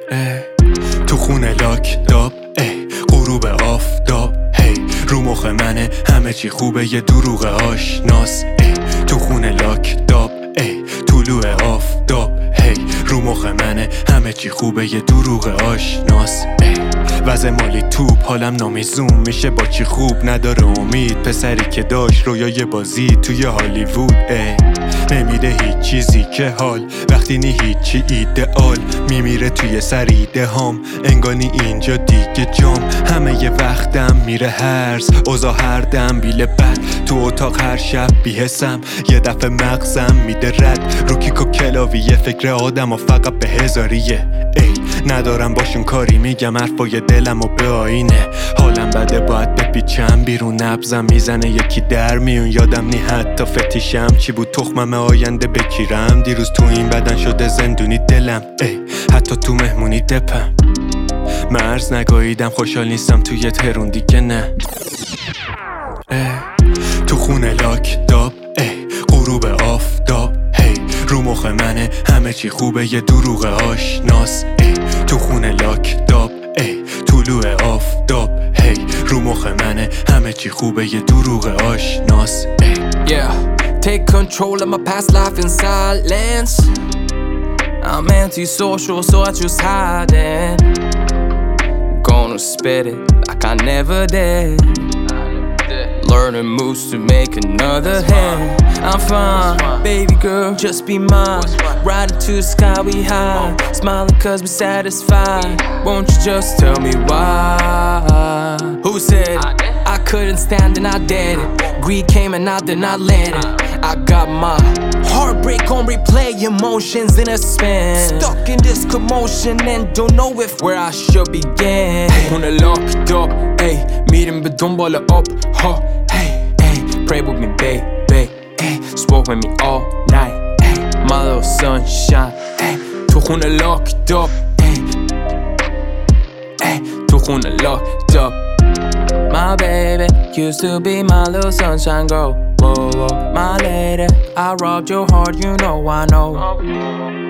تو خونه لاک داب غروب آفتاب رو مخ منه همه چی خوبه یه دروغ آشناس تو خونه لاک داب طلوع آفتاب رو مخ منه همه چی خوبه یه دروغ آشناس وضع مالی توپ حالم نامیزون میشه با چی خوب نداره امید پسری که داشت رویای بازی توی هالیوود نمیده هیچ چیزی که حال وقتی نی هیچی ایدئال میمیره توی سریده هام انگانی اینجا دیگه جام همه یه وقتم میره هرز اوضاع هر دم بیله بد تو اتاق هر شب بیحسم یه دفعه مغزم میده رد رو کیک و کلاویه فکر آدم و فقط به هزاریه ندارم باشون کاری میگم حرفای دلم و به آینه حالم بده باید بپیچم بیرون نبزم میزنه یکی در میون یادم نی حتی فتیشم چی بود تخمم آینده بکیرم دیروز تو این بدن شده زندونی دلم حتی تو مهمونی دپم مرز نگاهیدم خوشحال نیستم توی ترون دیگه نه تو خونه لاک داب غروب آفتاب رو مخ منه همه چی خوبه یه دروغ آشناس تو خونه لاک داب طلوع آفتاب رو مخ منه همه چی خوبه یه دروغ آشناس Yeah, take control of my past life in silence. I'm antisocial so I choose hiding. Gonna spit it like I never did. Learning moves to make another hit. I'm fine, baby girl, just be mine. Riding to the sky, we high. Smiling cause we're satisfied. Won't you just tell me why? Who said I couldn't stand and I did it? Greed came and I did not let it. I got my heartbreak on replay, emotions in a spin. Stuck in this commotion and don't know if where I should begin. Wanna lock it up, ayy. Meeting but دنبال up, huh, hey, hey. Pray with me, baby, ayy. Spoke with me all night, ayy. My little sunshine, ayy. تو خونه locked up, ayy, ayy. تو خونه locked up. My baby used to be my little sunshine girl. Whoa, whoa, my lady, I robbed your heart, you know I know.